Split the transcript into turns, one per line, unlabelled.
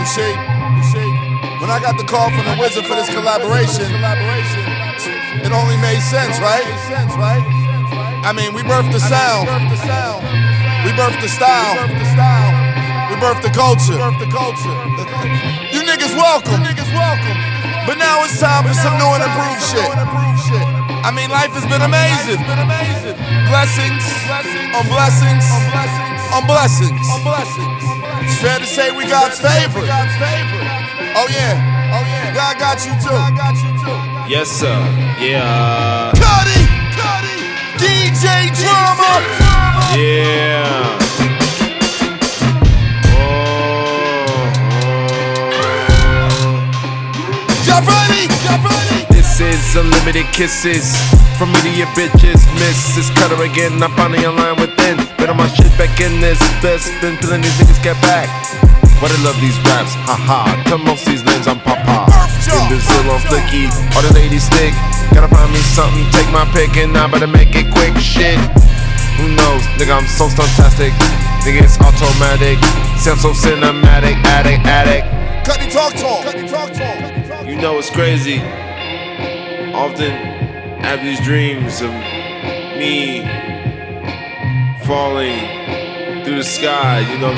see, when I got the call from the Wizard for this collaboration, it only made sense, right? I mean, we birthed the sound, we birthed the style, we birthed the culture. You niggas welcome, but now it's time for some new and improved shit. I mean, life has been amazing. Blessings on blessings on blessings. It's fair to say we God's favorite. Oh yeah, God got you too.
Yes sir, yeah.
Cuddy, DJ Drama.
Yeah.
Y'all ready?
This is unlimited kisses from me to your bitches. Miss this cutter again. I'm finally online within. Been on my shit back in this. Best been feeling these niggas get back. Why they love these raps? Haha. Tell most these names I'm Papa. In Brazil on Flicky. All the ladies stick. Gotta find me something. Take my pick and I better make it quick. Shit. Who knows? Nigga, I'm so stuntastic. Nigga, it's automatic. Sound so cinematic. Addict.
Cuddy talk.
You know it's crazy. Often have these dreams of me falling through the sky, you know.